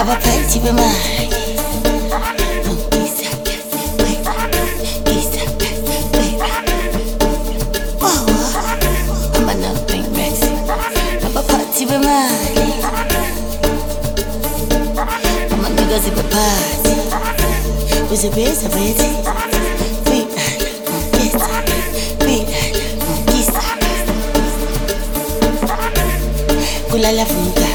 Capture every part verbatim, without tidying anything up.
abaphathi bemali abaphathi bemali amanikazi baphathi uzebeza bethi kulala vuka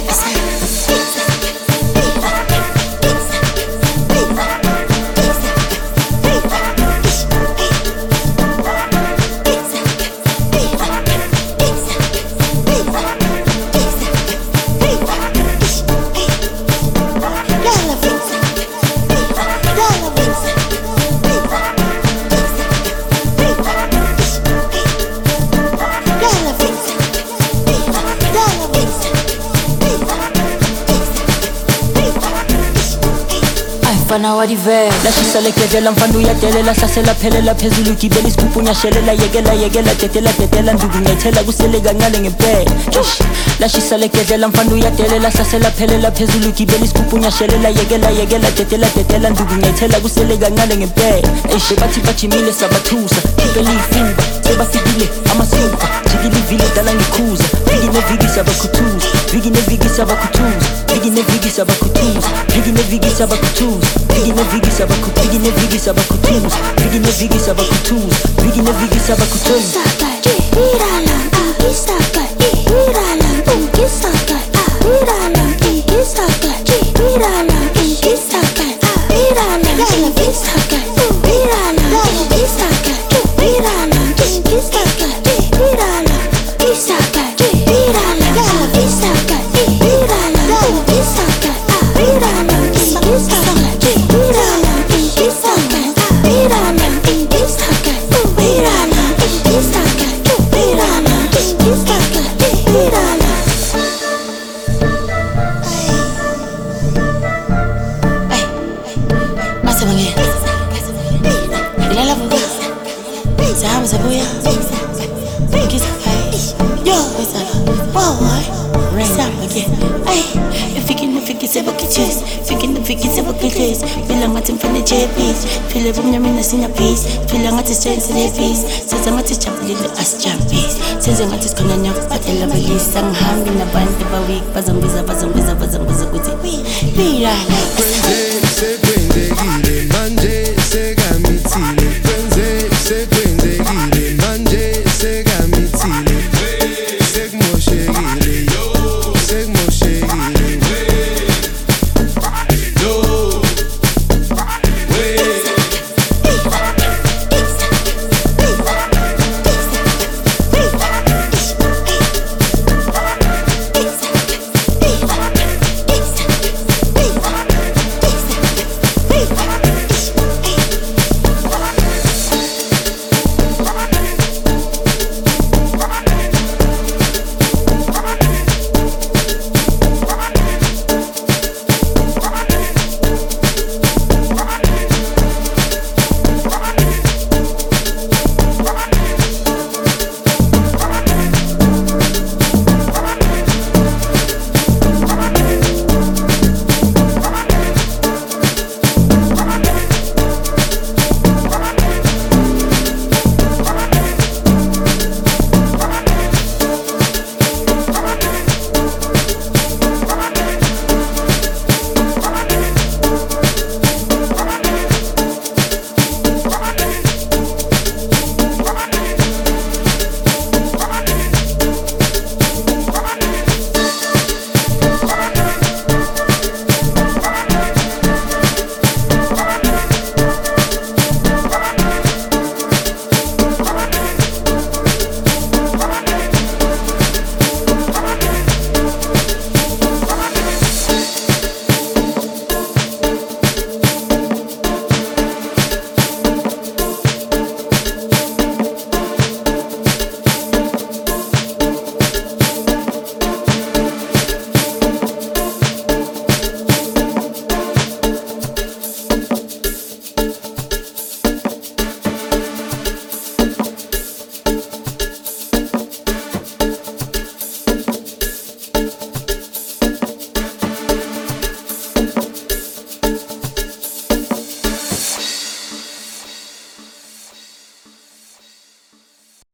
Fana wadive lashisa lekedlela mfandu yadelela hlasela phelela phezulu gibela isigubhu nyashelela yekela yekela dedela dedela nduku ngayithela kusele kancane ngempela ish lashisa lekedlela mfandu yadelela hlasela phelela phezulu gibela isigubhu nyashelela yekela yekela dedela dedela nduku ngayithela kusele kancane ngempela ish bathi bajimile sabathusa khipela ifuba sebafikile amasuka jikile ivile dala ngikhuza viki neviki sabakhuthuza viki neviki sabakhuthuza viki neviki sabakhuthuza viki neviki sabakhuthuza Vigi ne vigi sabakutuza, vigi ne vigi sabakutuza, vigi ne vigi sabakutuza, vigi ne vigi sabakutuza. Saka, irala, isaka, irala, isaka, irala, isaka, irala, isaka, irala, isaka, irala, isaka, irala, isaka, irala, isaka, irala, isaka, irala, isaka, irala, isaka. Feel like I'm from the J Ps. Feel like I'm in a piece. Feel like I'm strength to the piece. Says I'm at jump little ass jumpies. Says I'm at this con enough, but I love a list. I'm hanging a band of a week. Bazam biza, bazam biza, bazam biza, good. Be right.